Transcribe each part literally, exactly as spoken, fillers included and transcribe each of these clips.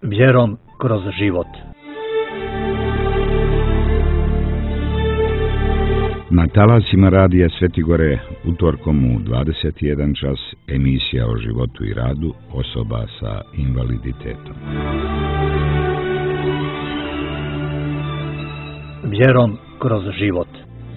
Vjerom kroz život. Na talasima radija Svetigore utorkom u dvadeset jedan čas emisija o životu i radu osoba sa invaliditetom. Vjerom kroz život.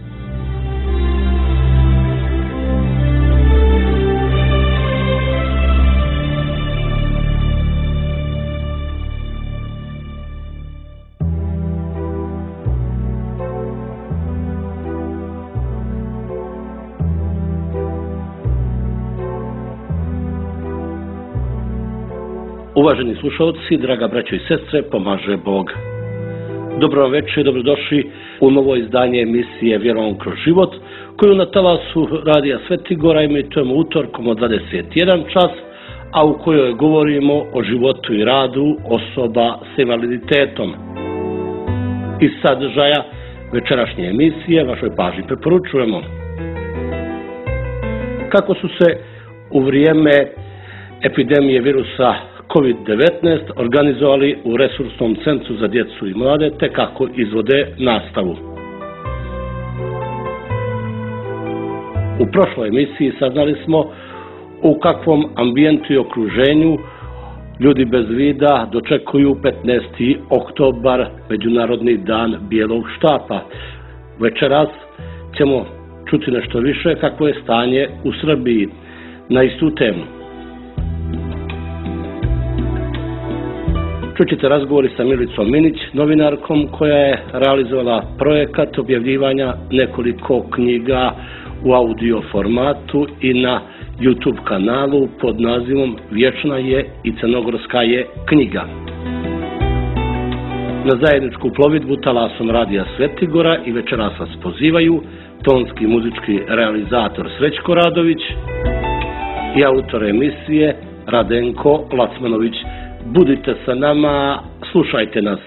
Uvaženi slušalci, draga braćo i sestre, pomaže Bog. Dobro vam večer, dobrodošli u novo izdanje emisije Vjerom kroz život, koju na talasu radija Svetigora emitujemo utorkom od dvadeset jedan čas, a u kojoj govorimo o životu i radu osoba s invaliditetom. Iz sadržaja večerašnje emisije vašoj pažnji preporučujemo kako su se u vrijeme epidemije virusa kovid devetnaest organizovali u Resursnom centru za djecu i mlade, te kako izvode nastavu. U prošloj emisiji saznali smo u kakvom ambijentu i okruženju ljudi bez vida dočekuju petnaesti oktobar, Međunarodni dan bijelog štapa. Večeras ćemo čuti nešto više kako je stanje u Srbiji na istu temu. Čućete razgovori sa Milicom Minić, novinarkom koja je realizovala projekat objavljivanja nekoliko knjiga u audio formatu i na YouTube kanalu pod nazivom Vječna je i crnogorska je knjiga. Na zajedničku plovidbu talasom radija Svetigora i večeras vas pozivaju tonski muzički realizator Srećko Radović i autor emisije Radenko Lacmanović. Budite sa nama, slušajte nas.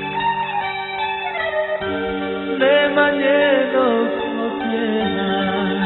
Nema njenog smotnjena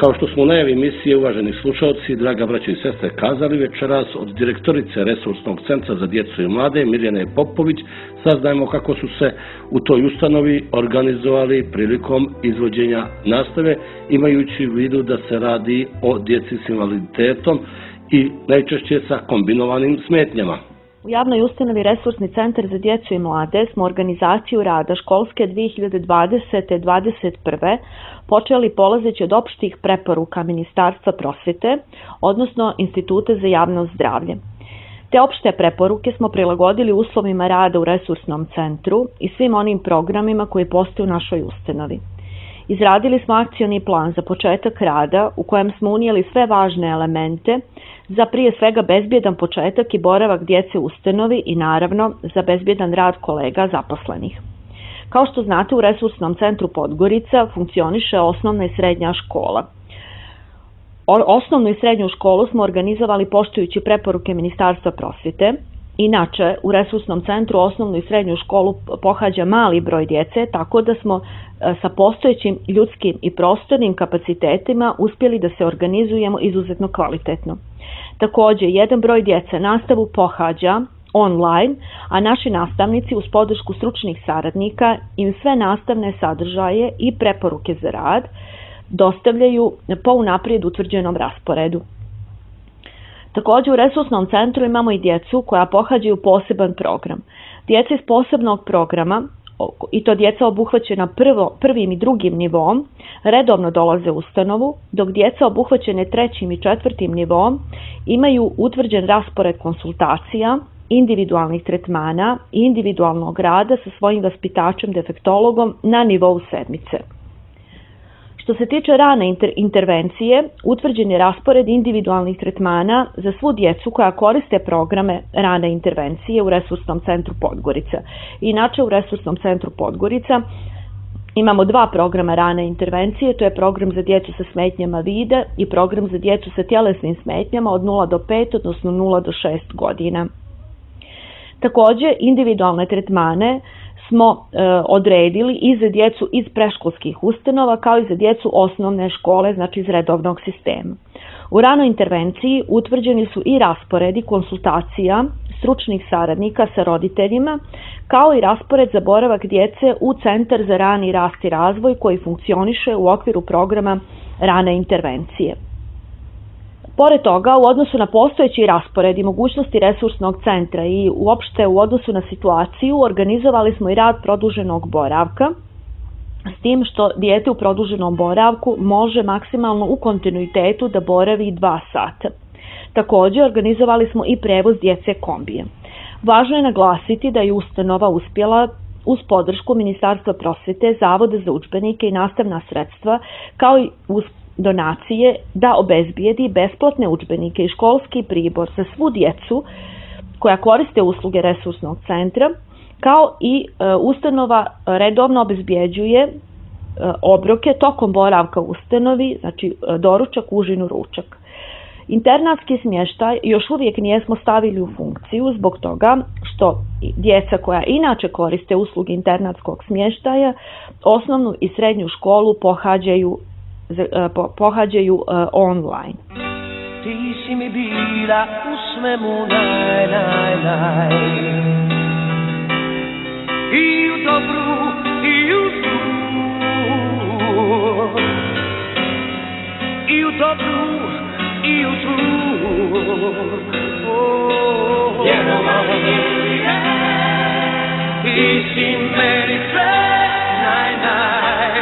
Kao što smo u najavi emisije, uvaženi slušalci, draga braćo i sestre, kazali večeras od direktorice Resursnog centra za djecu i mlade Mirjane Popović, saznajemo kako su se u toj ustanovi organizovali prilikom izvođenja nastave, imajući u vidu da se radi o djeci s invaliditetom i najčešće sa kombinovanim smetnjama. U javnoj ustanovi Resursni centar za djecu i mlade smo organizaciju rada školske dvije hiljade dvadesete dvadeset prve počeli polazeći od opštih preporuka Ministarstva prosvjete, odnosno Instituta za javno zdravlje. Te opšte preporuke smo prilagodili uslovima rada u Resursnom centru i svim onim programima koji postoje u našoj ustanovi. Izradili smo akcioni plan za početak rada u kojem smo unijeli sve važne elemente za prije svega bezbjedan početak i boravak djece u ustanovi i naravno za bezbjedan rad kolega zaposlenih. Kao što znate, u Resursnom centru Podgorica funkcioniše osnovna i srednja škola. Osnovnu i srednju školu smo organizovali poštujući preporuke Ministarstva prosvjete. Inače, u Resursnom centru osnovnu i srednju školu pohađa mali broj djece, tako da smo sa postojećim ljudskim i prostornim kapacitetima uspjeli da se organizujemo izuzetno kvalitetno. Također, jedan broj djece nastavu pohađa online, a naši nastavnici uz podršku stručnih saradnika im sve nastavne sadržaje i preporuke za rad dostavljaju po unaprijed utvrđenom rasporedu. Također u Resursnom centru imamo i djecu koja pohađaju poseban program. Djeca iz posebnog programa, i to djeca obuhvaćena prvo, prvim i drugim nivom, redovno dolaze u ustanovu, dok djeca obuhvaćene trećim i četvrtim nivom imaju utvrđen raspored konsultacija, individualnih tretmana i individualnog rada sa svojim vaspitačem defektologom na nivou sedmice. Što se tiče rane inter intervencije, utvrđen je raspored individualnih tretmana za svu djecu koja koriste programe rane intervencije u Resursnom centru Podgorica. Inače, u Resursnom centru Podgorica imamo dva programa rane intervencije, to je program za djecu sa smetnjama vida i program za djecu sa tjelesnim smetnjama od nula do pet, odnosno nula do šest godina. Također, individualne tretmane smo e, odredili i za djecu iz predškolskih ustanova kao i za djecu osnovne škole, znači iz redovnog sistema. U ranoj intervenciji utvrđeni su i rasporedi konsultacija stručnih saradnika sa roditeljima, kao i raspored za boravak djece u Centar za rani rast i razvoj koji funkcioniše u okviru programa rane intervencije. Pored toga, u odnosu na postojeći raspored i mogućnosti Resursnog centra i uopšte u odnosu na situaciju, organizovali smo i rad produženog boravka, s tim što dijete u produženom boravku može maksimalno u kontinuitetu da boravi dva sata. Također, organizovali smo i prevoz djece kombije. Važno je naglasiti da je ustanova uspjela uz podršku Ministarstva prosvjete, Zavoda za udžbenike i nastavna sredstva, kao i uz donacije, da obezbijedi besplatne udžbenike i školski pribor za svu djecu koja koriste usluge Resursnog centra, kao i e, ustanova redovno obezbjeđuje e, obroke tokom boravka u ustanovi, znači e, doručak, užinu, ručak. Internatski smještaj još uvijek nijesmo stavili u funkciju zbog toga što djeca koja inače koriste usluge internatskog smještaja osnovnu i srednju školu pohađaju pohađaju uh, online. Ti si mi bila u svemu naj, naj, naj. I u dobru, i u zlu. I u dobru, i u zlu. Oh, vjerovali ili ne, ti si meni sve naj, naj.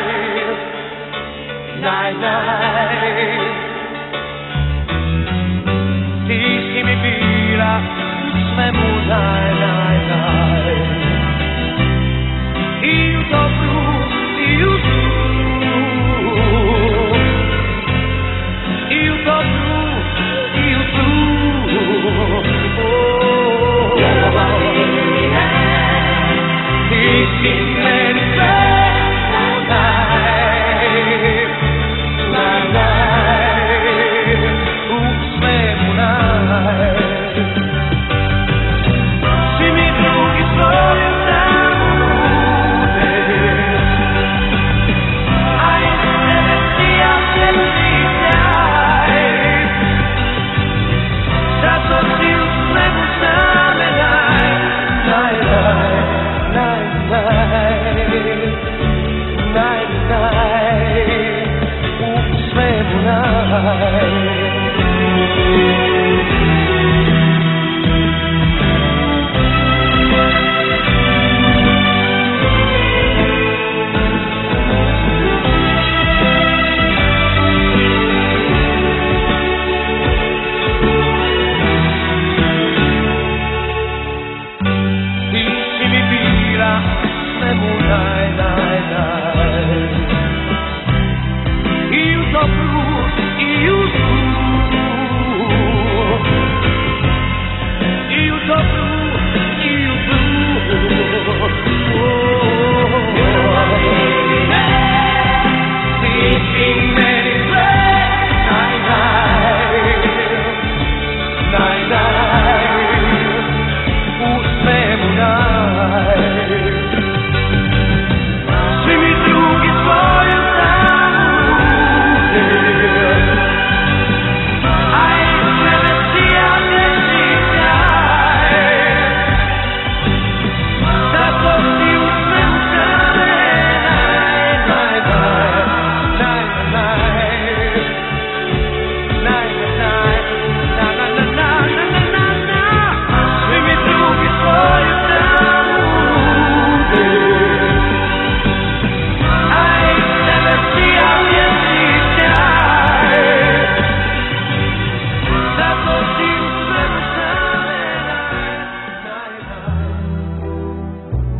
Naj, naj. Ti si mi bila u svemu naj, naj, naj. I u dobru, i u zlu. I u dobru, i u zlu. Oh, vjerovali ili ne, ti si meni sve naj. toplu i u zlu, i u toplu i u zlu. Sleeping many night, night, night, night, u svemu night. Svi mi drugi svoju stranu nude, a iz sebe sijate sjaj. Zato si u svemu strane night, night, night, night, night, night, na na na na na na na. Svi mi drugi svoju stranu nude, a iz sebe sijate sjaj. Zato si u svemu strane night, night.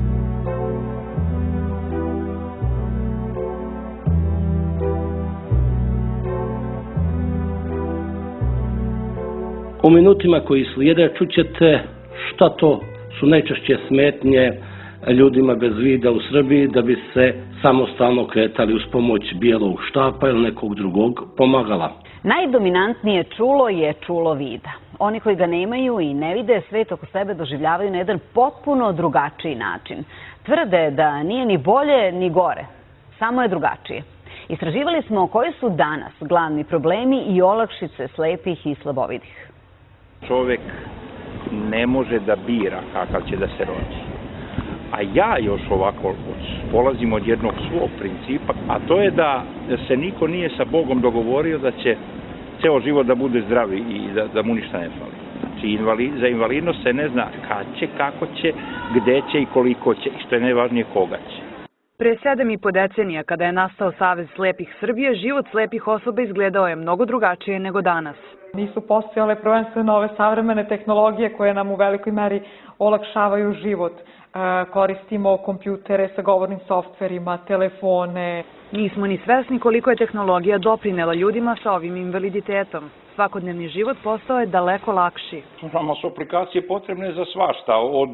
U minutima koji slijede čućete šta to su najčešće smetnje ljudima bez vida u Srbiji da bi se samostalno kretali uz pomoć bijelog štapa ili nekog drugog pomagala. Najdominantnije čulo je čulo vida. Oni koji ga nemaju i ne vide svet oko sebe doživljavaju na jedan potpuno drugačiji način. Tvrde da nije ni bolje ni gore, samo je drugačije. Istraživali smo koji su danas glavni problemi i olakšice slepih i slabovidih. Čovjek ne može da bira kakav će da se rodi. A ja još ovako polazim od jednog svog principa, a to je da se niko nije sa Bogom dogovorio da će ceo život da bude zdravi i da, da mu ništa ne fali. Znači, invali, za invalidnost se ne zna kad će, kako će, gde će i koliko će, i što je najvažnije koga će. Pre sedam i po decenija, kada je nastao Savez slepih Srbije, život slepih osoba izgledao je mnogo drugačije nego danas. Nisu postojale prvenstveno ove savremene tehnologije koje nam u velikoj meri olakšavaju život. E, koristimo kompjutere sa govornim softverima, telefone. Nismo ni svesni koliko je tehnologija doprinela ljudima sa ovim invaliditetom. Svakodnevni život postao je daleko lakši. Nama su aplikacije potrebne za svašta, od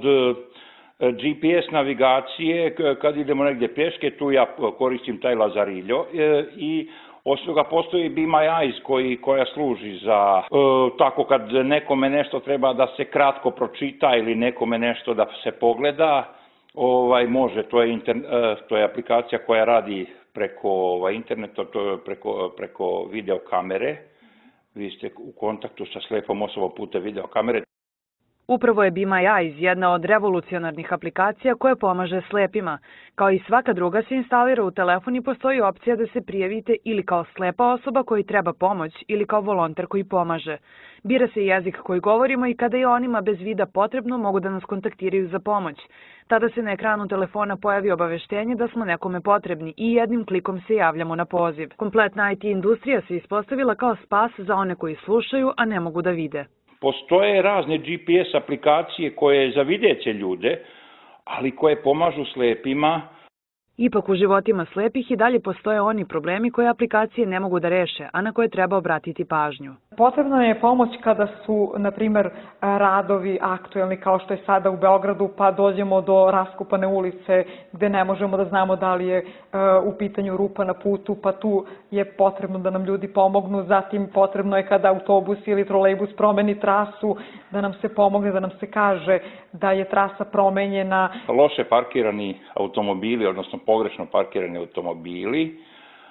G P S navigacije, kad idemo negdje pješke, tu ja koristim taj Lazarillo i osim toga postoji Be My Eyes koji, koja služi za e, tako kad nekome nešto treba da se kratko pročita ili nekome nešto da se pogleda, ovaj, može, to je, inter, e, to je aplikacija koja radi preko ovaj, interneta, to je preko, preko videokamere. Vi ste u kontaktu sa slepom osobom putem videokamere. Upravo je Be My Eyes jedna od revolucionarnih aplikacija koja pomaže slepima. Kao i svaka druga se instalira u telefon i postoji opcija da se prijavite ili kao slepa osoba koji treba pomoć ili kao volonter koji pomaže. Bira se jezik koji govorimo i kada je onima bez vida potrebno mogu da nas kontaktiraju za pomoć. Tada se na ekranu telefona pojavi obaveštenje da smo nekome potrebni i jednim klikom se javljamo na poziv. Kompletna I T industrija se ispostavila kao spas za one koji slušaju, a ne mogu da vide. Postoje razne G P S aplikacije koje za videće ljude, ali koje pomažu slepima. Ipak u životima slepih i dalje postoje oni problemi koje aplikacije ne mogu da reše, a na koje treba obratiti pažnju. Potrebna je pomoć kada su, na primer, radovi aktuelni kao što je sada u Beogradu, pa dođemo do raskopane ulice gde ne možemo da znamo da li je u pitanju rupa na putu, pa tu je potrebno da nam ljudi pomognu. Zatim potrebno je kada autobus ili trolejbus promeni trasu, da nam se pomogne, da nam se kaže da je trasa promenjena. Loše parkirani automobili, odnosno pogrešno parkirani automobili,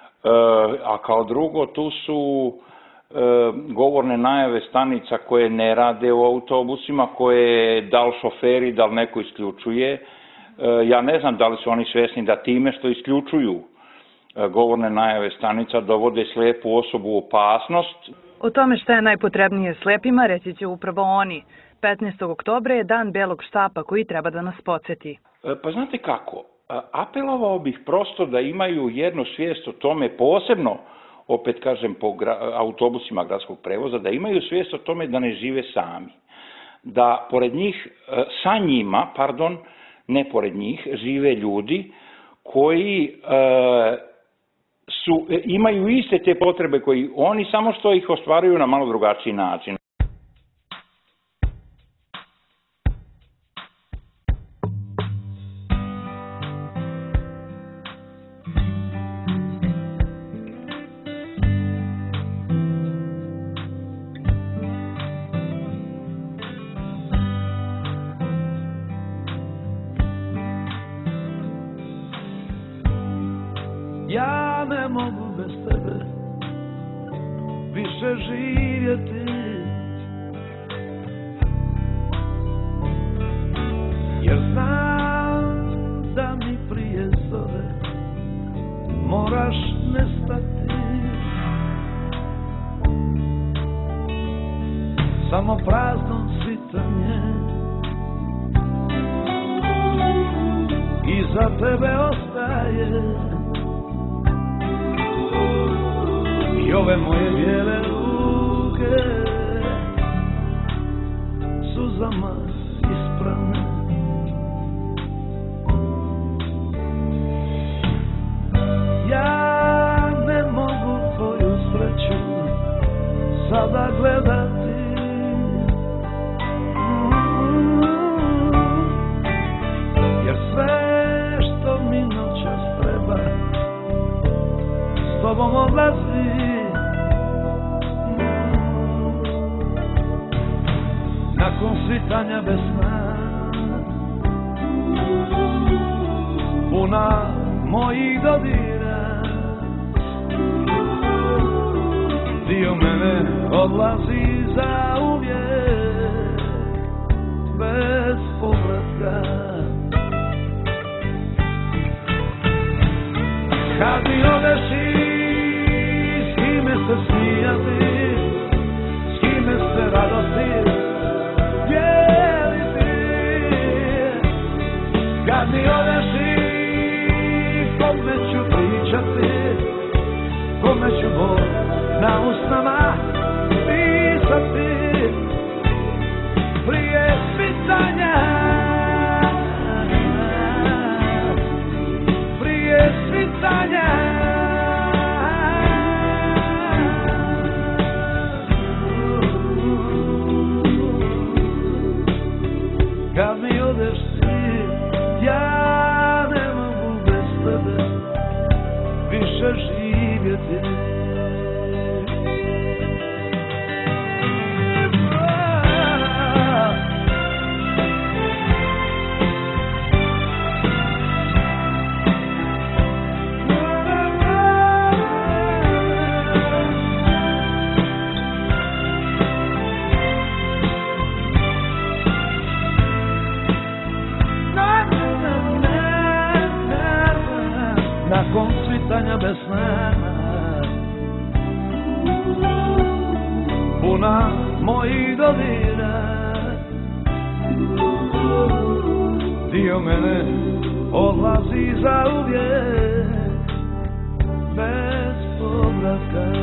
a kao drugo tu su govorne najave stanica koje ne rade u autobusima, koje da li šoferi, da li neko isključuje. Ja ne znam da li su oni svesni da time što isključuju govorne najave stanica dovode slepu osobu u opasnost. O tome šta je najpotrebnije slepima reći će upravo oni. petnaestog oktobra je dan belog štapa koji treba da nas podsjeti. Pa znate kako, apelovao bih prosto da imaju jednu svijest o tome, posebno, opet kažem, po autobusima gradskog prevoza, da imaju svijest o tome da ne žive sami. Da pored njih, sa njima, pardon, ne pored njih, žive ljudi koji su, imaju iste te potrebe koji oni, samo što ih ostvaruju na malo drugačiji način. Ja ne mogu bez tebe više živjeti, jer znam da mi prije zore moraš nestati. Samo prazno svitanje iza tebe ostaje. I ove moje bijele ruke suzama isprane. Ja ne mogu tvoju sreću sada gledati, jer sve što mi noćas treba s tobom odlazi. Nakon svitanja bez sna, puna mojih dodira, dio mene odlazi za uvijek, bez povratka. Kad mi odeš i s kime se smijati, s kime se radosti dijeliti, kad mi odeš i kome ću pričati, kome ću bol na usnama pisati, prije svitanja, prije svitanja. Kad mi odeš ti, ja ne mogu bez tebe više živjeti. Nakon svitanja bez sna, puna mojih dodira, dio mene odlazi za uvijek, bez povratka.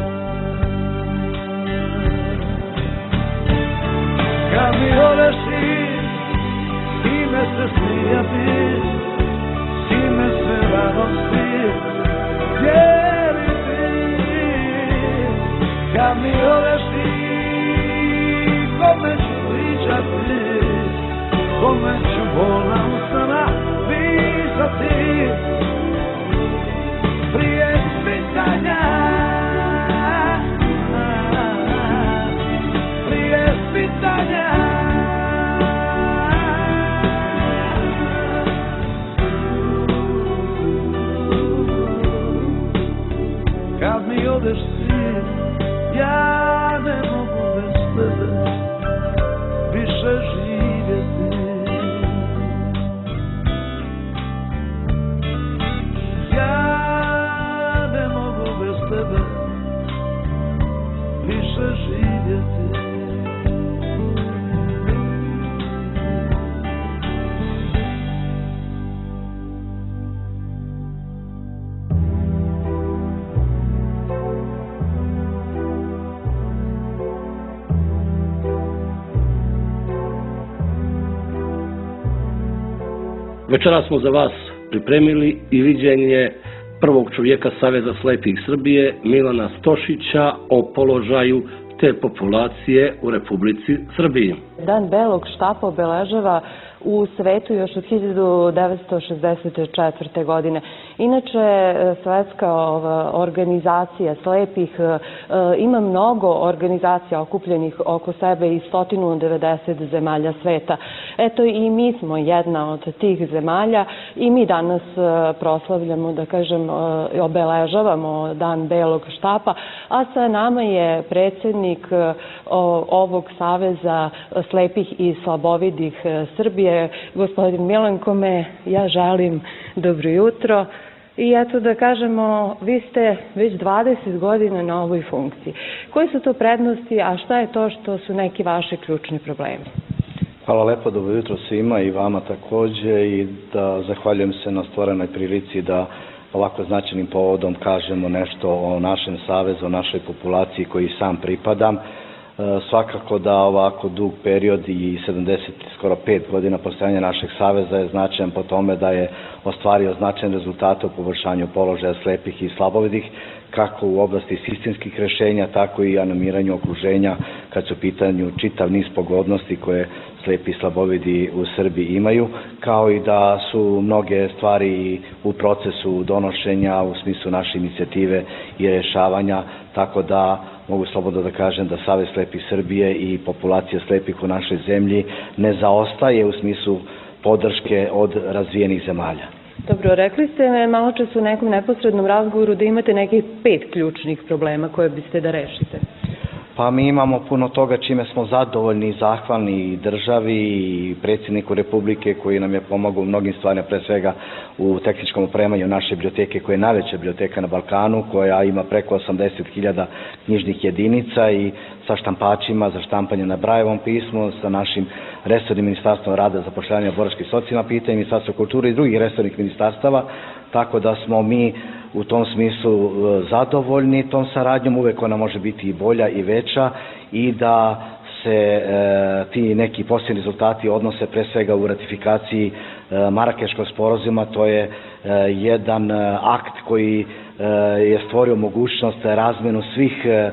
Kad mi odeš ti, s kime se smijati, s kime se radosti dijeliti, kad mi odeš ti, kome ću pričati, kome ću bol na usnama pisati, prije svitanja, prije svitanja. Kad mi odeš ti, ja ne mogu bez tebe više živjeti. Ja ne mogu bez tebe više živjeti. Večeras smo za vas pripremili i viđenje prvog čovjeka Saveza slepih Srbije Milana Stošića o položaju te populacije u Republici Srbiji. Dan belog štapa obeležava u svetu još od hiljadu devetsto šezdeset četvrte. godine. Inače, Svetska organizacija slepih ima mnogo organizacija okupljenih oko sebe iz sto devedeset zemalja sveta. Eto i mi smo jedna od tih zemalja i mi danas proslavljamo, da kažem, obeležavamo Dan belog štapa, a sa nama je predsjednik ovog Saveza slepih i slabovidih Srbije, gospodin Milan, kome ja želim dobro jutro. I eto da kažemo, vi ste već dvadeset godina na ovoj funkciji. Koje su to prednosti, a šta je to što su neki vaši ključni problemi? Hvala lepo, dobro jutro svima i vama također i da zahvaljujem se na stvorenoj prilici da ovako značajnim povodom kažemo nešto o našem savezu, o našoj populaciji koji sam pripadam. Svakako da ovako dug period i sedamdeset, skoro pet godina postojanja našeg saveza je značajan po tome da je ostvario značajne rezultate u poboljšanju položaja slepih i slabovidih, kako u oblasti sistemskih rješenja, tako i animiranju okruženja kad su u pitanju čitav niz pogodnosti koje slepi i slabovidi u Srbiji imaju, kao i da su mnoge stvari u procesu donošenja u smislu naše inicijative i rješavanja, tako da mogu slobodno da kažem da Savez slepih Srbije i populacija slepih u našoj zemlji ne zaostaje u smislu podrške od razvijenih zemalja. Dobro, rekli ste malo čas u nekom neposrednom razgovoru da imate nekih pet ključnih problema koje biste da rešite. Pa mi imamo puno toga čime smo zadovoljni i zahvalni i državi i predsjedniku Republike koji nam je pomogao u mnogim stvarima, pre svega u tehničkom opremanju naše biblioteke koja je najveća biblioteka na Balkanu, koja ima preko osamdeset hiljada knjižnih jedinica i sa štampačima za štampanje na Brajevom pismu, sa našim resornim ministarstvom rada, zapošljavanja, boračkih i socijalna pitanja, ministarstvo kulture i drugih resornih ministarstava, tako da smo mi u tom smislu zadovoljni tom saradnjom, uvek ona može biti i bolja i veća i da se e, ti neki posljednji rezultati odnose pre svega u ratifikaciji e, Marakeškog sporazuma. To je e, jedan akt koji e, je stvorio mogućnost razmenu svih e,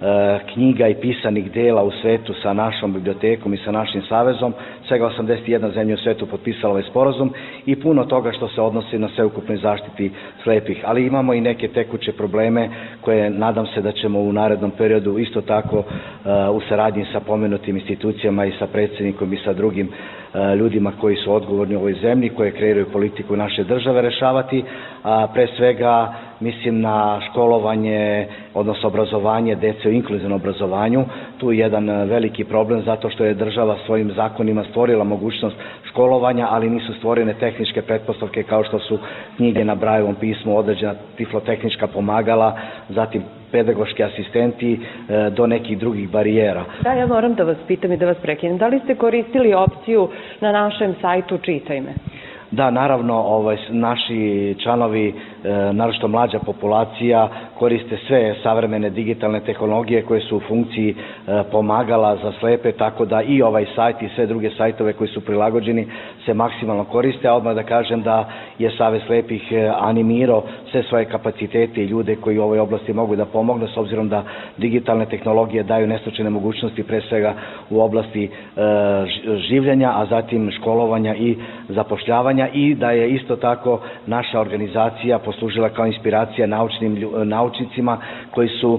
knjiga i pisanih dela u svetu sa našom bibliotekom i sa našim savezom. Svega osamdeset jedna zemlja u svetu potpisala ovaj sporazum i puno toga što se odnosi na sveukupnoj zaštiti slepih. Ali imamo i neke tekuće probleme koje nadam se da ćemo u narednom periodu isto tako uh, u saradnji sa pomenutim institucijama i sa predsjednikom i sa drugim uh, ljudima koji su odgovorni u ovoj zemlji, koje kreiraju politiku naše države rešavati. A pre svega mislim na školovanje, odnosno obrazovanje dece u inkluzivnom obrazovanju. Tu je jedan veliki problem zato što je država svojim zakonima stvorila mogućnost školovanja, ali nisu stvorene tehničke pretpostavke kao što su knjige na Brajevom pismu, određena tiflotehnička pomagala, zatim pedagoški asistenti do nekih drugih barijera. Da, ja moram da vas pitam i da vas prekinem. Da li ste koristili opciju na našem sajtu Čitaj me? Da, naravno, ovaj, naši članovi, e, naročito mlađa populacija, koriste sve savremene digitalne tehnologije koje su u funkciji e, pomagala za slepe, tako da i ovaj sajt i sve druge sajtove koji su prilagođeni se maksimalno koriste, a odmah da kažem da je Savez slepih e, animirao sve svoje kapacitete i ljude koji u ovoj oblasti mogu da pomognu, s obzirom da digitalne tehnologije daju neslučajne mogućnosti, pre svega u oblasti e, življenja, a zatim školovanja i zapošljavanja, i da je isto tako naša organizacija poslužila kao inspiracija naučnim naučnicima koji su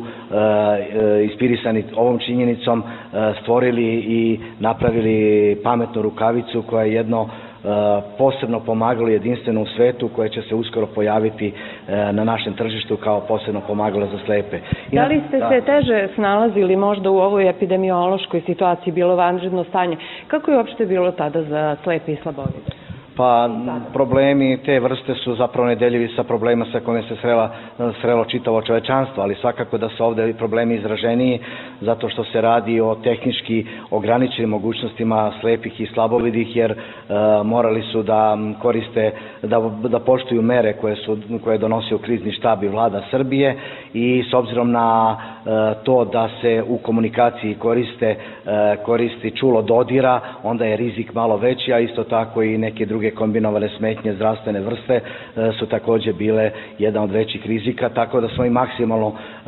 e, inspirisani ovom činjenicom e, stvorili i napravili pametnu rukavicu koja je jedno e, posebno pomagalo jedinstveno u svetu, koje će se uskoro pojaviti e, na našem tržištu kao posebno pomagalo za slepe. I da li ste da... se teže snalazili možda u ovoj epidemiološkoj situaciji, bilo vanredno stanje? Kako je uopšte bilo tada za slepe i slabovide? Pa problemi te vrste su zapravo nedeljivi sa problema sa kojima se srela, srelo čitavo čovečanstvo, ali svakako da su ovde problemi izraženiji zato što se radi o tehnički ograničenim mogućnostima slepih i slabovidih, jer e, morali su da koriste, da, da poštuju mere koje su koje je donosio krizni štab i vlada Srbije, i s obzirom na to da se u komunikaciji koriste, koristi čulo dodira, onda je rizik malo veći, a isto tako i neke druge kombinovane smetnje zdravstvene vrste su također bile jedan od većih rizika, tako da smo i maksimalno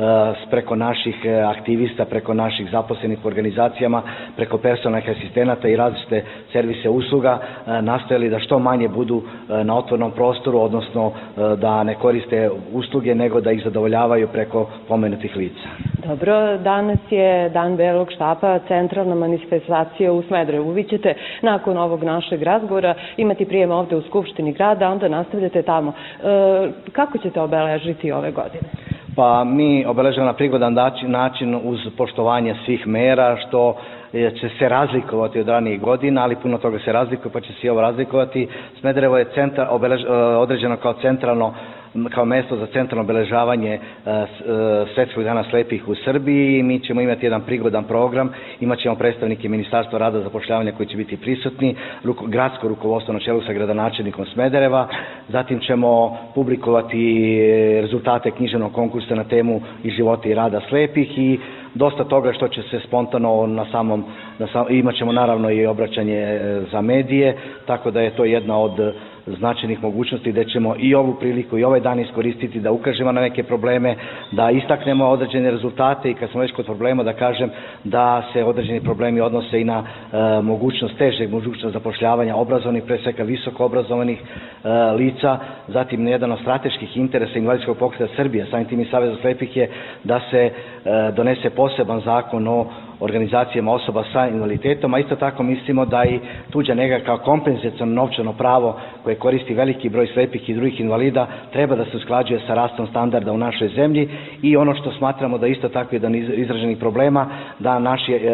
preko naših aktivista, preko naših zaposlenih u organizacijama, preko personalnih asistenata i različite servise usluga nastojali da što manje budu na otvornom prostoru, odnosno da ne koriste usluge, nego da ih zadovoljavaju preko pomenutih lica. Dobro, danas je Dan Belog štapa, centralna manifestacija u Smederevu. Vi ćete nakon ovog našeg razgovora imati prijem ovde u Skupštini grada, a onda nastavljate tamo. E, kako ćete obeležiti ove godine? Pa mi obeležavamo na prigodan način uz poštovanje svih mera, što će se razlikovati od ranijih godina, ali puno toga se razlikuje, pa će se i ovo razlikovati. Smederevo je centar, obelež, određeno kao centralno kao mesto za centralno obeležavanje Svetskog dana slepih u Srbiji. Mi ćemo imati jedan prigodan program, imat ćemo predstavnike Ministarstva rada i zapošljavanja koji će biti prisutni, gradsko rukovodstvo na čelu sa gradonačelnikom Smedereva, zatim ćemo publikovati rezultate književnog konkursa na temu iz života i rada slepih i dosta toga što će se spontano na samom, na sam, imat ćemo naravno i obraćanje za medije, tako da je to jedna od značajnih mogućnosti gde ćemo i ovu priliku i ovaj dan iskoristiti da ukažemo na neke probleme, da istaknemo određene rezultate i kad smo već kod problema da kažem da se određeni problemi odnose i na e, mogućnost težeg mogućnost zapošljavanja obrazovanih, pre svega visoko obrazovanih e, lica. Zatim jedan od strateških interesa Invalidskog pokreta Srbije, samim tim i Saveza slepih je da se e, donese poseban zakon o organizacijama osoba sa invaliditetom, a isto tako mislimo da i tuđa nega kao kompenzaciono novčano pravo koje koristi veliki broj slepih i drugih invalida treba da se usklađuje sa rastom standarda u našoj zemlji i ono što smatramo da isto tako jedan izraženih problema, da naši, e,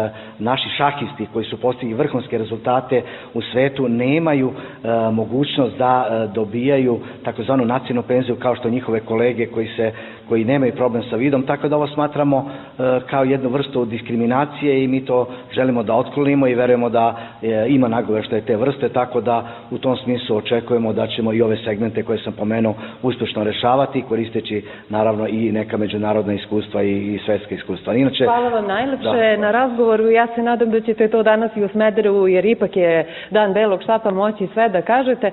naši šahisti koji su postigli vrhunske rezultate u svetu nemaju e, mogućnost da e, dobijaju takozvanu nacionalnu penziju kao što njihove kolege koji se koji nemaju problem sa vidom, tako da ovo smatramo e, kao jednu vrstu diskriminacije i mi to želimo da otklonimo i verujemo da e, ima nagoveštaje te vrste, tako da u tom smislu očekujemo da ćemo i ove segmente koje sam pomenuo uspešno rešavati, koristeći naravno i neka međunarodna iskustva i, i svetska iskustva. Inače, hvala vam najlepše da. na razgovoru. Ja se nadam da ćete to danas i u Smederevu, jer ipak je Dan Belog štapa, moći sve da kažete.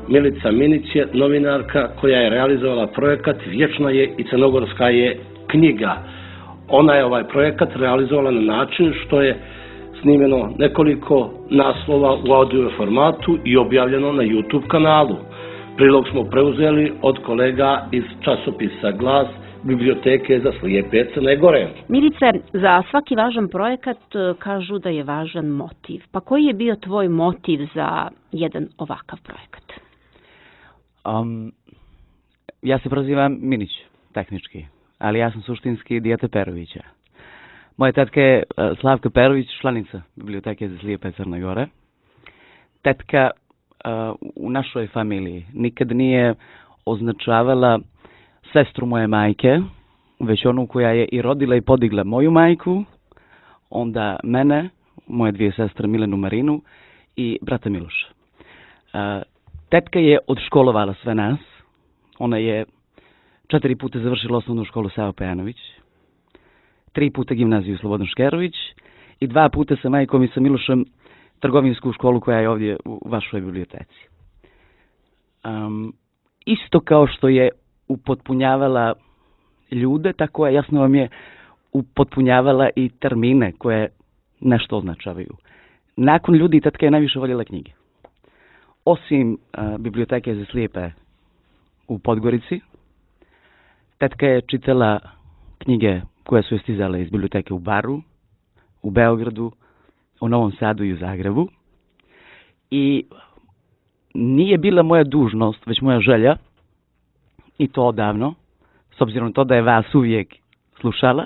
Milica Minić je novinarka koja je realizovala projekat Vječna je i crnogorska je knjiga. Ona je ovaj projekat realizovala na način što je snimeno nekoliko naslova u audio formatu i objavljeno na YouTube kanalu. Prilog smo preuzeli od kolega iz časopisa Glas Biblioteke za slijepe Crne Gore. Milice, za svaki važan projekat kažu da je važan motiv. Pa koji je bio tvoj motiv za jedan ovakav projekat? Um, ja se prozivam Minić, tehnički, ali ja sam suštinski dijete Perovića. Moja tetka je Slavka Perović, članica Biblioteke za slijepe Crne Gore. Tetka uh, u našoj familiji nikad nije označavala sestru moje majke, već onu koja je i rodila i podigla moju majku, onda mene, moje dvije sestre Milenu Marinu i brata Miloša. Uh, tetka je odškolovala sve nas. Ona je četiri puta završila osnovnu školu Savo Pejanović, tri puta gimnaziju Slobodan Škerović i dva puta sa majkom i sa Milošem trgovinsku školu koja je ovdje u vašoj biblioteci. Um, isto kao što je upotpunjavala ljude, tako je, jasno vam je, upotpunjavala i termine koje nešto označavaju. Nakon ljudi, tetka je najviše voljela knjige. Osim uh, Biblioteke za slijepe u Podgorici, tetka je čitala knjige koje su je stizale iz biblioteke u Baru, u Beogradu, u Novom Sadu i u Zagrebu. I nije bila moja dužnost, već moja želja, i to odavno, s obzirom na to da je vas uvijek slušala,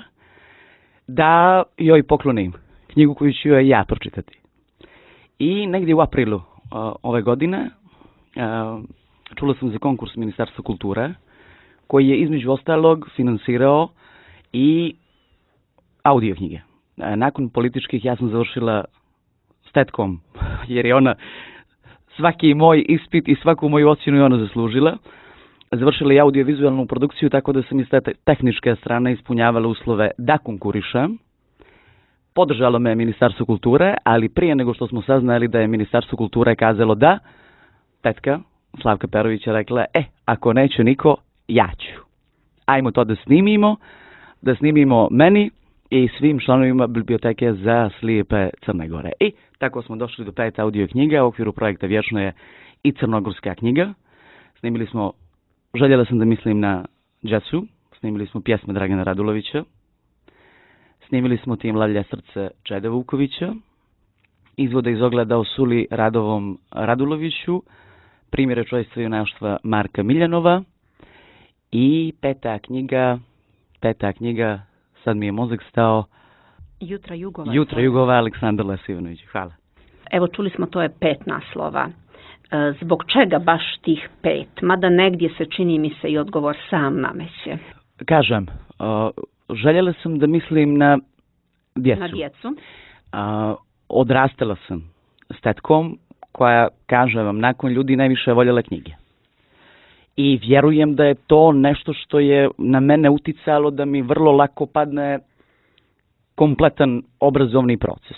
da joj poklonim knjigu koju ću joj ja pročitati. I negdje u aprilu uh, ove godine uh, čula sam za konkurs Ministarstva kulture, koji je između ostalog finansirao i audio knjige. Uh, nakon političkih ja sam završila s tetkom, jer je ona svaki moj ispit i svaku moju ocjenu je ona zaslužila. Završila i audiovizualnu produkciju, tako da sam iz te tehničke strane ispunjavala uslove da konkurišem. Podržalo me Ministarstvo kulture, ali prije nego što smo saznali da je Ministarstvo kulture kazalo da, tetka Slavka Perović je rekla, e, ako neće niko, ja ću. Ajmo to da snimimo, da snimimo meni i svim članovima Biblioteke za slijepe Crne Gore. I tako smo došli do pet audio knjiga u okviru projekta Vječno je i crnogorska knjiga. Snimili smo, željela sam da mislim na džesu, snimili smo pjesme Dragana Radulovića, snimili smo Tim Lavlja srce Čede Vukovića, izvode iz ogleda o Suli Radovom Raduloviću, primjere čojstva i junaštva Marka Miljanova i peta knjiga, peta knjiga, sad mi je mozak stao, Jutra Jugova. Jutra Jugova, Aleksandar Lesivanović. Hvala. Evo, čuli smo, to je pet naslova. Zbog čega baš tih pet? Mada negdje se, čini mi se, i odgovor sam nameće. Kažem, uh, željela sam da mislim na djecu. Na djecu. Uh, odrastala sam s tetkom koja, kažem vam, nakon ljudi najviše voljela knjige. I vjerujem da je to nešto što je na mene uticalo da mi vrlo lako padne kompletan obrazovni proces.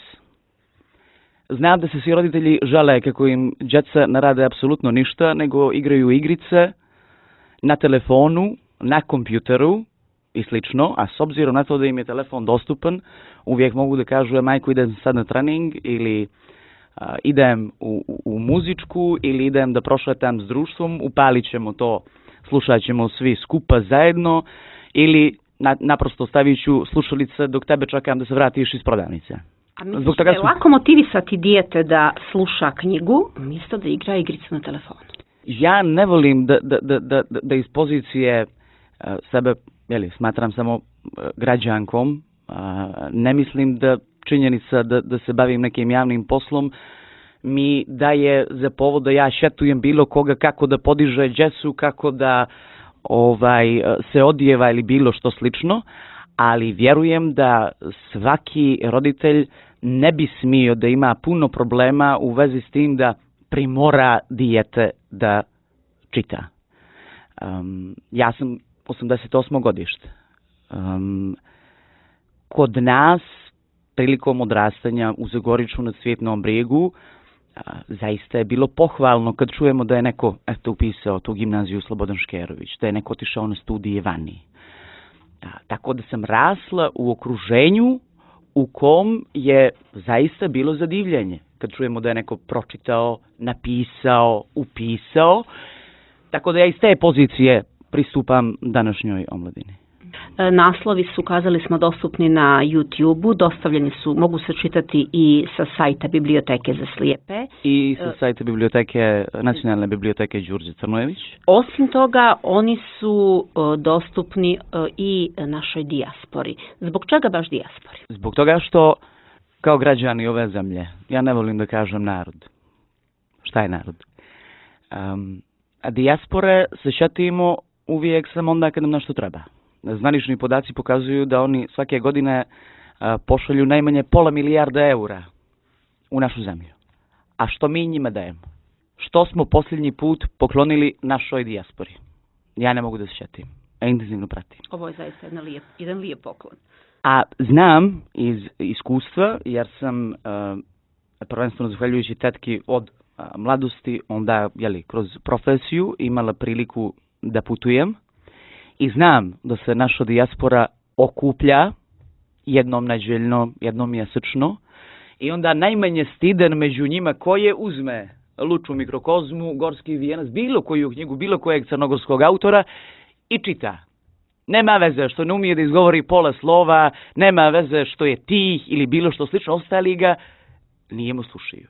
Znam da se svi roditelji žale kako im djeca ne rade apsolutno ništa, nego igraju igrice na telefonu, na kompjuteru i slično, a s obzirom na to da im je telefon dostupan, uvijek mogu da kažu, majko, idem sad na trening ili a, idem u, u, u muzičku ili idem da prošetam s društvom, upalit ćemo to, slušat ćemo svi skupa zajedno ili na, naprosto stavit ću slušalice dok tebe čekam da se vratiš iz prodavnice. A misliš da je lako motivisati dijete da sluša knjigu, umjesto da igra igricu na telefonu? Ja ne volim da, da, da, da, da iz pozicije uh, sebe, jeli, smatram samo uh, građankom, uh, ne mislim da činjenica da, da se bavim nekim javnim poslom mi daje za povod da ja šetujem bilo koga kako da podiže džesu, kako da ovaj se odjeva ili bilo što slično, ali vjerujem da svaki roditelj ne bi smio da ima puno problema u vezi s tim da primora dijete da čita. Um, ja sam osamdeset osmo godište. Um, kod nas, prilikom odrastanja u Zagoriču na Cvjetnom brijegu, zaista je bilo pohvalno kad čujemo da je neko eto, upisao tu gimnaziju Slobodan Škerović, da je neko otišao na studije vani. A, tako da sam rasla u okruženju u kom je zaista bilo zadivljenje. Kad čujemo da je neko pročitao, napisao, upisao. Tako da ja iz te pozicije pristupam današnjoj omladini. Naslovi su, kazali smo, dostupni na YouTube-u, dostavljeni su, mogu se čitati i sa sajta Biblioteke za slijepe. I sa sajta biblioteke, Nacionalne biblioteke Đurđe Crnojević. Osim toga, oni su dostupni i našoj dijaspori. Zbog čega baš dijaspori? Zbog toga što, kao građani ove zemlje, ja ne volim da kažem narod. Šta je narod? Um, a dijaspore se šatimo uvijek samo onda kad nam nešto treba. Zvanični podaci pokazuju da oni svake godine pošalju najmanje pola milijarda eura u našu zemlju. A što mi njima dajemo? Što smo posljednji put poklonili našoj dijaspori? Ja ne mogu da se šetim, a intenzivno pratim. Ovo je zaista jedan lijep, jedan lijep poklon. A znam iz iskustva, jer sam uh, prvenstveno zahvaljujući tetki od uh, mladosti, onda jeli, kroz profesiju imala priliku da putujem. I znam da se naša dijaspora okuplja jednom neđeljno, jednom mjesečno i onda najmanje stiden među njima koje uzme Luču mikrokozmu, Gorski vijenac, bilo koju knjigu, bilo kojeg crnogorskog autora i čita. Nema veze što ne umije da izgovori pola slova, nema veze što je tih ili bilo što slično, ostali ga nijemo slušaju.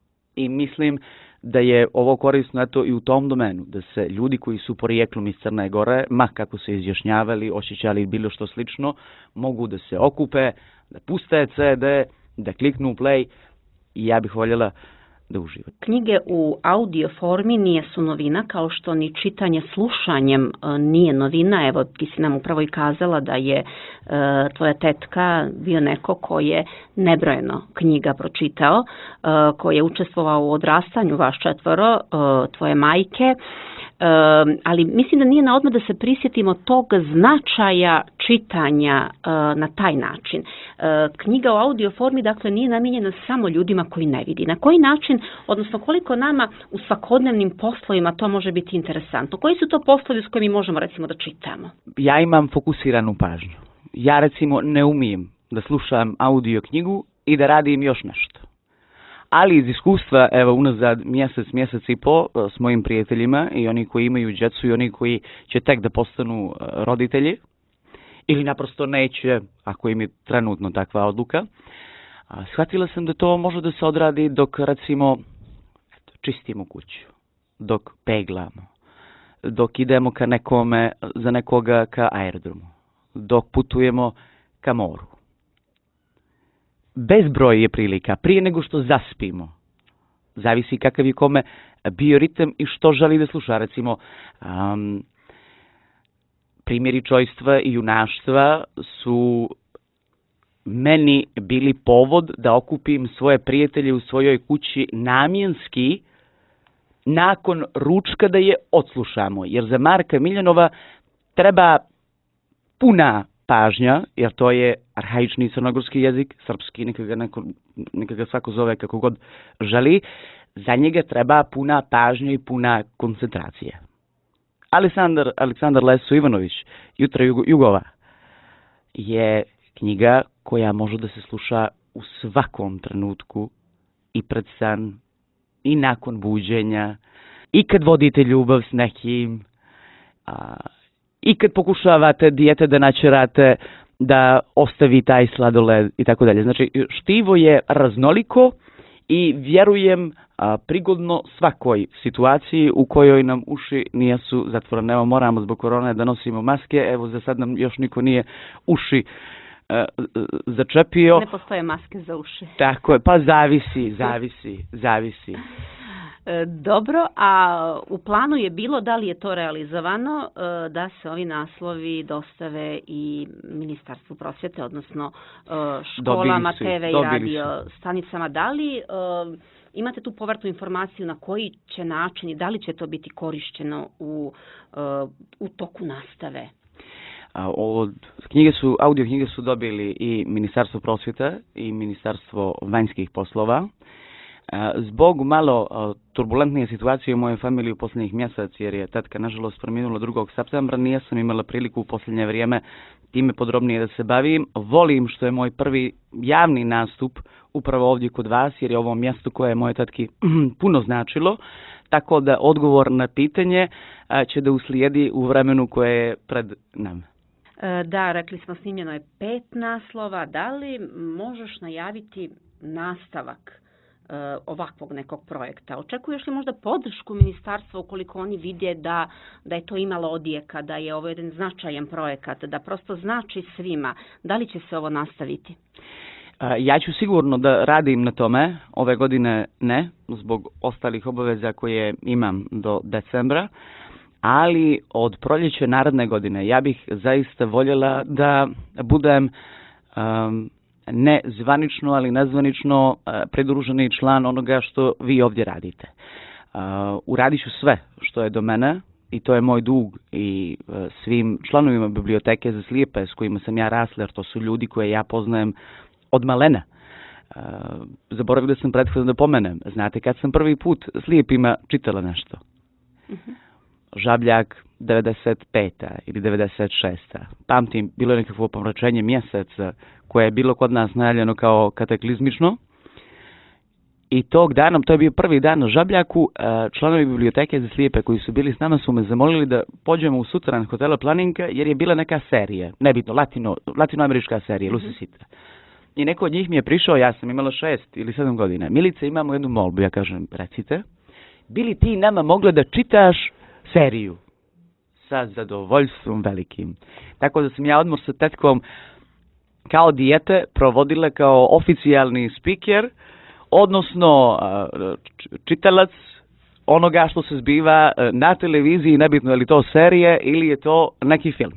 I mislim da je ovo korisno eto, i u tom domenu, da se ljudi koji su porijeklom iz Crne Gore, ma kako se izjašnjavali, osjećali bilo što slično, mogu da se okupe, da puste ce de, da kliknu play i ja bih voljela da uživate. Knjige u audio formi nije su novina, kao što ni čitanje slušanjem nije novina. Evo, ti si nam upravo i kazala da je e, tvoja tetka bio neko ko je nebrojeno knjiga pročitao, e, koji je učestvovao u odrastanju vaš četvoro, e, tvoje majke, e, ali mislim da nije na odmah da se prisjetimo tog značaja čitanja e, na taj način. E, knjiga u audio formi, dakle, nije namijenjena samo ljudima koji ne vidi. Na koji način, odnosno koliko nama u svakodnevnim poslovima to može biti interesantno? Koji su to poslovi s kojima možemo recimo da čitamo? Ja imam fokusiranu pažnju. Ja recimo ne umijem da slušam audio knjigu i da radim još nešto. Ali iz iskustva, evo unazad mjesec, mjesec i po s mojim prijateljima i oni koji imaju djecu i oni koji će tek da postanu roditelji ili naprosto neće, ako im je trenutno takva odluka, shvatila sam da to može da se odradi dok, recimo, eto, čistimo kuću, dok peglamo, dok idemo ka nekome, za nekoga ka aerodromu, dok putujemo ka moru. Bezbroj je prilika, prije nego što zaspimo. Zavisi kakav je kome bioritem i što želi da sluša. Recimo, um, primjeri čojstva i junaštva su meni bili povod da okupim svoje prijatelje u svojoj kući namjenski nakon ručka da je odslušamo. Jer za Marka Miljanova treba puna pažnja, jer to je arhaični crnogorski jezik, srpski, neka ga, neko, neka ga svako zove kako god želi, za njega treba puna pažnja i puna koncentracija. Aleksandar, Aleksandar Leso Ivanović, Jutra Jugova, je knjiga koja može da se sluša u svakom trenutku i pred san, i nakon buđenja, i kad vodite ljubav s nekim, a, i kad pokušavate dijete da načerate da ostavi taj sladoled i tako dalje. Znači, štivo je raznoliko i vjerujem a, prigodno svakoj situaciji u kojoj nam uši nisu zatvorene. Evo, moramo zbog korone da nosimo maske, evo za sad nam još niko nije uši a, začepio. Ne postoje maske za uši. Tako je, pa zavisi, zavisi, zavisi. Dobro, a u planu je bilo, da li je to realizovano, da se ovi naslovi dostave i Ministarstvu prosvjete, odnosno školama, te ve i radio stanicama. Da li imate tu povratnu informaciju na koji će način i da li će to biti korišteno u, u toku nastave? Od knjige su, audio knjige su dobili i Ministarstvo prosvjete i Ministarstvo vanjskih poslova. Zbog malo turbulentnije situacije u mojoj familiji u posljednjih mjesec, jer je tetka nažalost preminula drugog septembra, nisam imala priliku u posljednje vrijeme time podrobnije da se bavim. Volim što je moj prvi javni nastup upravo ovdje kod vas, jer je ovo mjesto koje je moje tetki puno značilo, tako da odgovor na pitanje će da uslijedi u vremenu koje je pred nama. Da, rekli smo, snimljeno je pet naslova. Da li možeš najaviti nastavak ovakvog nekog projekta? Očekuješ li možda podršku ministarstva ukoliko oni vide da, da je to imalo odjeka, da je ovo jedan značajan projekat, da prosto znači svima? Da li će se ovo nastaviti? Ja ću sigurno da radim na tome. Ove godine ne, zbog ostalih obaveza koje imam do decembra, ali od proljeća naredne godine ja bih zaista voljela da budem um, ne zvanično, ali nezvanično uh, pridruženi član onoga što vi ovdje radite. Uh, uradit ću sve što je do mene i to je moj dug i uh, svim članovima biblioteke za slijepe s kojima sam ja rasla, jer to su ljudi koje ja poznajem od malena. Uh, zaboravio sam prethodno da pomenem. Znate kad sam prvi put slijepima čitala nešto? Uh-huh. Žabljak devedeset peta ili devedeset šesta. Pamtim, bilo je nekakvo pomračenje mjeseca koje je bilo kod nas najavljeno kao kataklizmično. I tog dana, to je bio prvi dan na Žabljaku, članovi biblioteke za slijepe koji su bili s nama su me zamolili da pođemo u sutradan hotela Planinka jer je bila neka serija, nebitno, latino, latinoamerička serija, mm-hmm. Lucy Sita. I neko od njih mi je prišao, ja sam imala šest ili sedam godina. Milice, imamo jednu molbu, ja kažem, recite, bi li ti nama mogla da čitaš seriju? Sa zadovoljstvom velikim. Tako da sam ja odmor sa tetkom kao dijete provodila kao oficijalni speaker, odnosno čitalac onoga što se zbiva na televiziji, nebitno je li to serije ili je to neki film.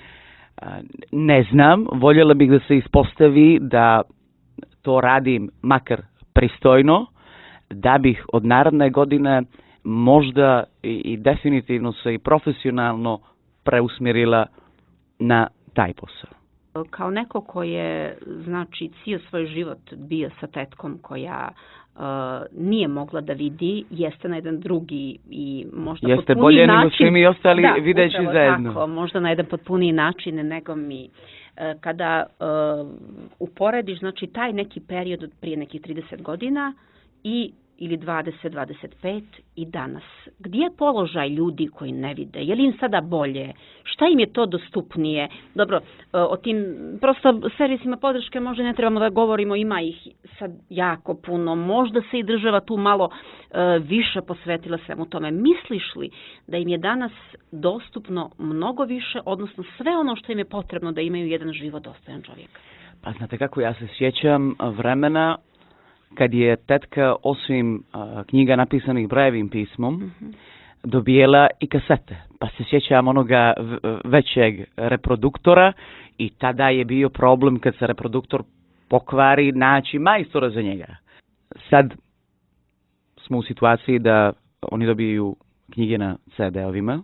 Ne znam, voljela bih da se ispostavi da to radim makar pristojno, da bih od naredne godine možda i, i definitivno se i profesionalno preusmjerila na taj posao. Kao neko ko je, znači, cijel svoj život bio sa tetkom koja uh, nije mogla da vidi, jeste na jedan drugi i možda jeste potpuniji bolje način. Nego svi mi ostali da, videći zajedno. Tako, možda na jedan potpuniji način nego mi. Uh, kada uh, uporediš, znači, taj neki period od prije nekih trideset godina i ili dvadeset, dvadeset pet i danas. Gdje je položaj ljudi koji ne vide? Je li im sada bolje? Šta im je to dostupnije? Dobro, o tim prosto servisima podrške možda ne trebamo da govorimo, ima ih sad jako puno. Možda se i država tu malo uh, više posvetila svemu tome. Misliš li da im je danas dostupno mnogo više, odnosno sve ono što im je potrebno da imaju jedan život dostojan čovjeka? Pa znate kako, ja se sjećam vremena kad je tetka osim uh, knjiga napisanih brojevim pismom mm-hmm. dobijela i kasete. Pa se sjećam onoga većeg reproduktora i tada je bio problem kad se reproduktor pokvari naći majstora za njega. Sad smo u situaciji da oni dobiju knjige na ce de-ovima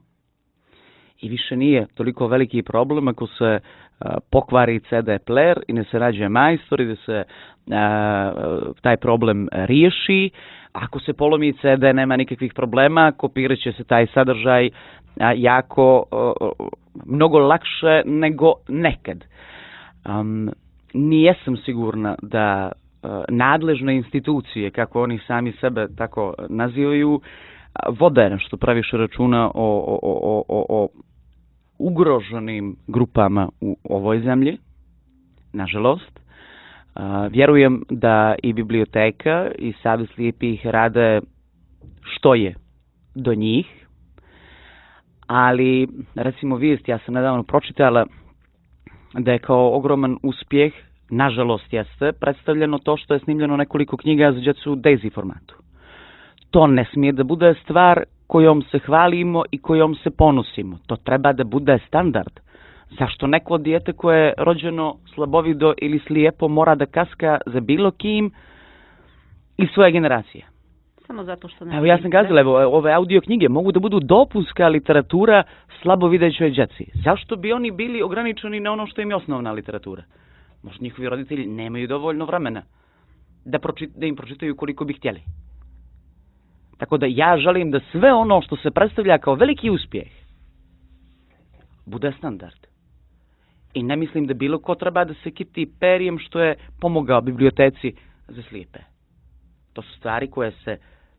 i više nije toliko veliki problem ako se uh, pokvari ce de player i ne se nađe majstor i da se uh, taj problem riješi. Ako se polomi ce de, nema nikakvih problema, kopirat će se taj sadržaj uh, jako, uh, mnogo lakše nego nekad. Um, nijesam sigurna da uh, nadležne institucije, kako oni sami sebe tako nazivaju, vode nešto previše računa o, o, o, o, o ugroženim grupama u ovoj zemlji, nažalost. Uh, vjerujem da i biblioteka i Savez slijepih rade što je do njih, ali recimo vijest, ja sam nedavno pročitala da je kao ogroman uspjeh, nažalost jeste, predstavljeno to što je snimljeno nekoliko knjiga za djecu u Daisy formatu. To ne smije da bude stvar kojom se hvalimo i kojom se ponosimo. To treba da bude standard. Zašto neko dijete koje je rođeno slabovido ili slijepo mora da kaska za bilo kim iz svoje generacije? Samo zato što ne. Evo ja sam kazala, evo, ove audio knjige mogu da budu dopunska literatura slabovidećoj djeci. Zašto bi oni bili ograničeni na ono što im je osnovna literatura? Možda njihovi roditelji nemaju dovoljno vremena da, pročit, da im pročitaju koliko bi htjeli. Tako da ja želim da sve ono što se predstavlja kao veliki uspjeh bude standard. I ne mislim da bilo ko treba da se kiti perijem što je pomogao biblioteci za slijepe. To su stvari koje se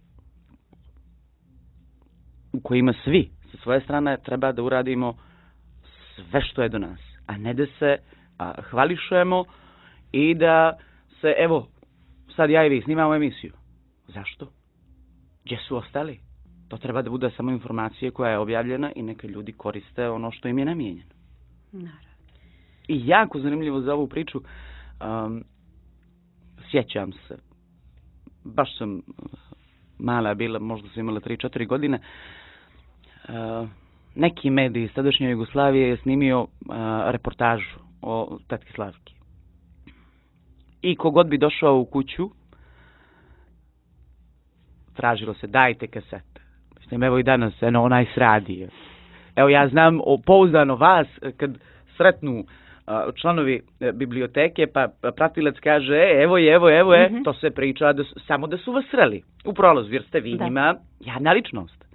u kojima svi sa svoje strane treba da uradimo sve što je do nas, a ne da se a, hvališujemo i da se, evo, sad ja i vi snimamo emisiju. Zašto? Gdje su ostali? To treba da bude samo informacija koja je objavljena i neka ljudi koriste ono što im je namijenjeno. Naravno. I jako zanimljivo za ovu priču, um, sjećam se, baš sam mala bila, možda sam imala tri četiri godine, uh, neki medij iz tadašnje Jugoslavije je snimio uh, reportažu o tetki Slavki. I kogod bi došao u kuću, tražilo se dajte kasete. Mislim, evo i danas, eno, onaj s radio. Evo ja znam o, pouzdano vas, kad sretnu uh, članovi uh, biblioteke, pa pratilac kaže, e, evo je, evo, evo je, mm-hmm. to se priča da su, samo da su vas sreli u prolazu, jer ste vi njima jedna ličnost.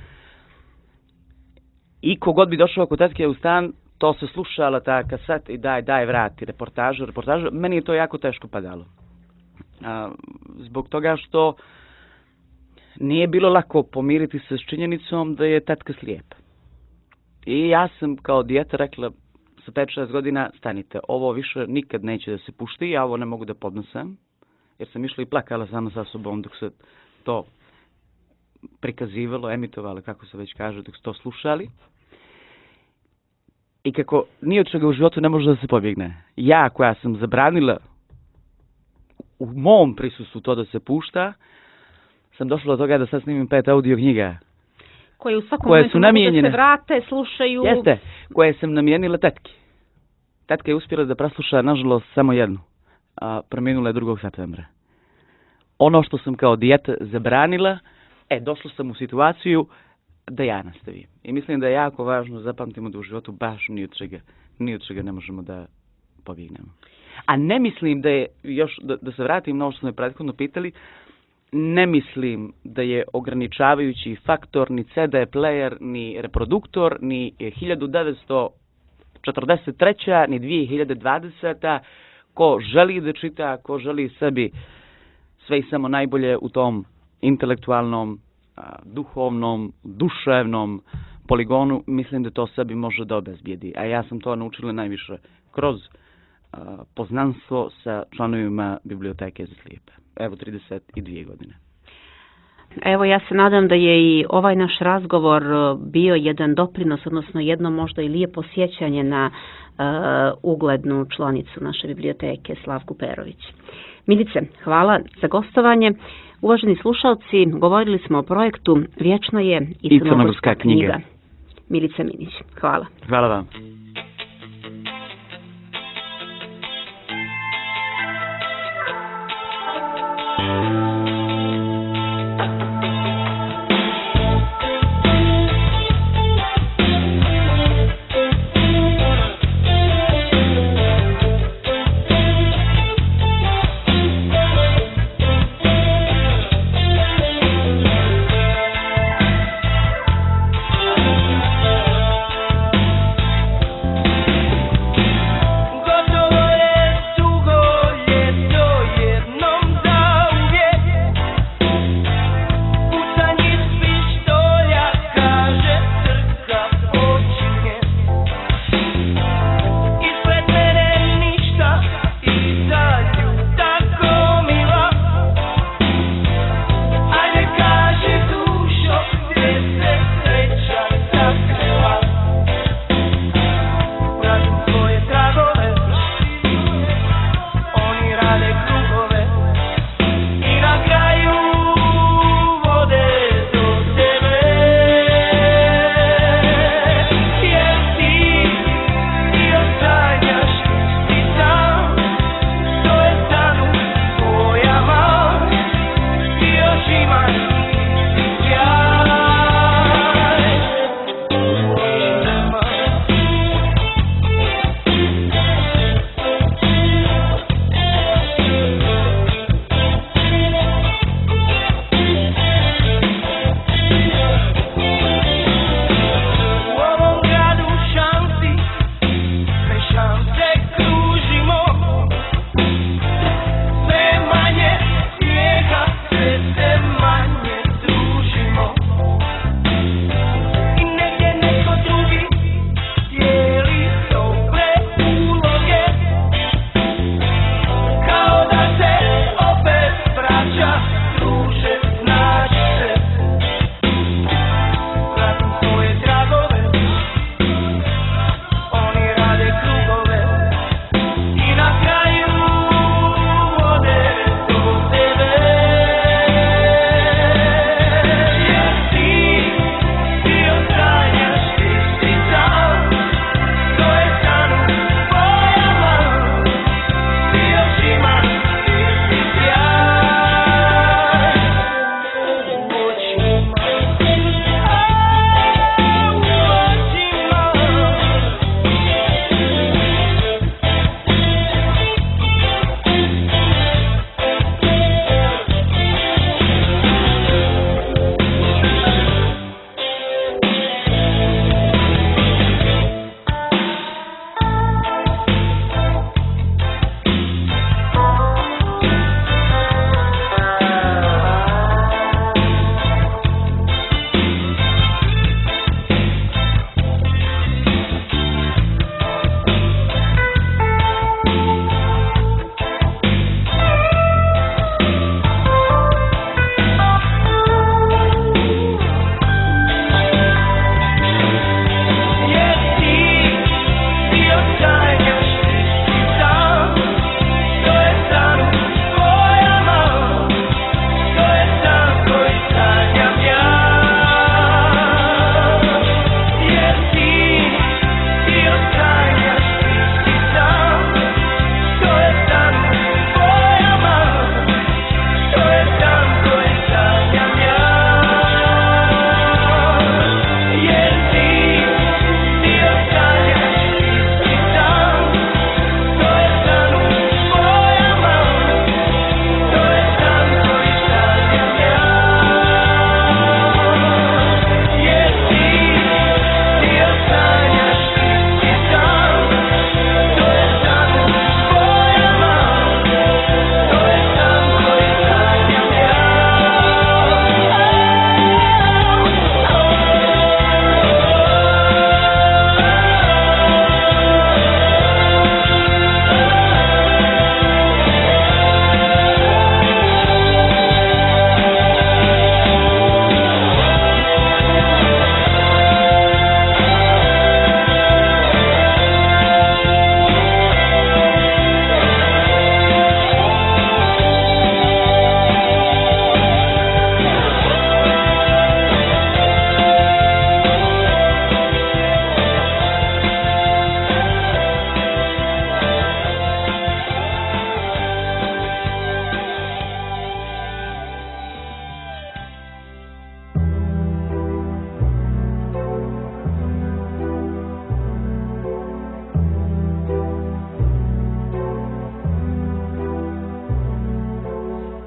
I kogod bi došao kod tetke u stan, to se slušala ta kaset i daj, daj, vrati, reportažu, reportažu. Meni je to jako teško padalo. A, zbog toga što nije bilo lako pomiriti se s činjenicom da je tetka slijepa. I ja sam kao dijete rekla sa pet šest godina, stanite, ovo više nikad neće da se pušti, ja ovo ne mogu da podnosem, jer sam išla i plakala sama sa sobom dok se to prikazivalo, emitovalo, kako se već kaže, dok su to slušali. I kako ni od čega u životu ne može da se pobjegne. Ja koja sam zabranila u mom prisustvu to da se pušta, sam došla do toga da sad snimim pet audio knjiga. Koje u svakom momentu mogu da se vrate, slušaju. Jeste, koje sam namijenila tetki. Tetka je uspjela da presluša, nažalost, samo jednu. A preminula je drugog septembra. Ono što sam kao dijete zabranila, e, došla sam u situaciju da ja nastavim. I mislim da je jako važno zapamtimo da u životu baš ni od čega, ni od čega ne možemo da pobjegnemo. A ne mislim da je, još da, da se vratim na ovo što smo je prethodno pitali, ne mislim da je ograničavajući faktor ni C D player, ni reproduktor, ni hiljadu devetsto četrdeset treća ni dvije hiljade dvadeseta Ko želi da čita, ko želi sebi sve i samo najbolje u tom intelektualnom, duhovnom, duševnom poligonu, mislim da to sebi može da obezbijedi. A ja sam to naučila najviše kroz poznanstvo sa članovima biblioteke za slijepe. Evo trideset dvije godine. Evo, ja se nadam da je i ovaj naš razgovor bio jedan doprinos, odnosno jedno možda i lijepo sjećanje na uh, uglednu članicu naše biblioteke, Slavku Perović. Milice, hvala za gostovanje. Uvaženi slušalci, govorili smo o projektu Vječno je i, I crnogorska knjiga. knjiga. Milica Minić, hvala. Hvala vam.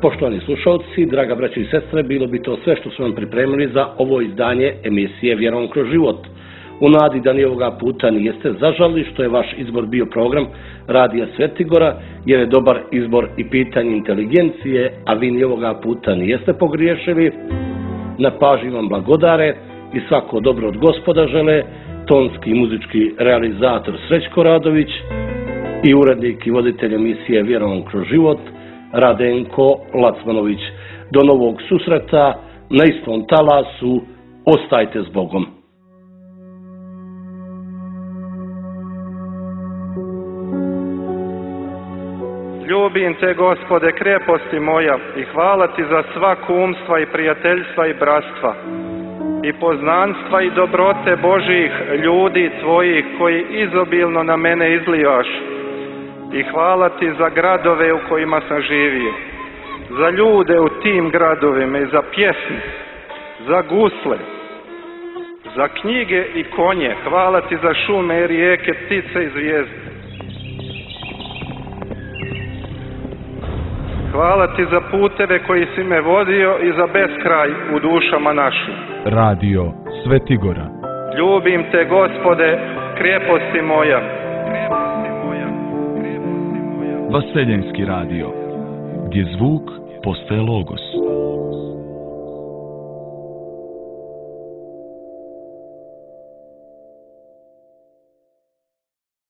Poštovani slušalci, draga braćo i sestre, bilo bi to sve što su vam pripremili za ovo izdanje emisije Vjerom kroz život. U nadi da ni ovoga puta nijeste zažali što je vaš izbor bio program Radija Svetigora, jer je dobar izbor i pitanje inteligencije, a vi ni ovoga puta nijeste pogriješili. Na pažnji vam blagodare i svako dobro od Gospoda žele tonski i muzički realizator Srećko Radović i urednik i voditelj emisije Vjerom kroz život Radenko Lacmanović. Do novog susreta na istom talasu, ostajte s Bogom. Ljubim te, Gospode, kreposti moja, i hvala ti za sva kumstva i prijateljstva i bratstva, i poznanstva i dobrote Božih ljudi tvojih koji izobilno na mene izlivaš. I hvala ti za gradove u kojima sam živio, za ljude u tim gradovima i za pjesme, za gusle, za knjige i konje. Hvala ti za šume i rijeke, ptice i zvijezde. Hvala ti za puteve koji si me vodio i za beskraj u dušama našim. Radio Svetigora. Ljubim te, Gospode, kreposti moja. Vaseljenski radio, gdje zvuk postaje logos.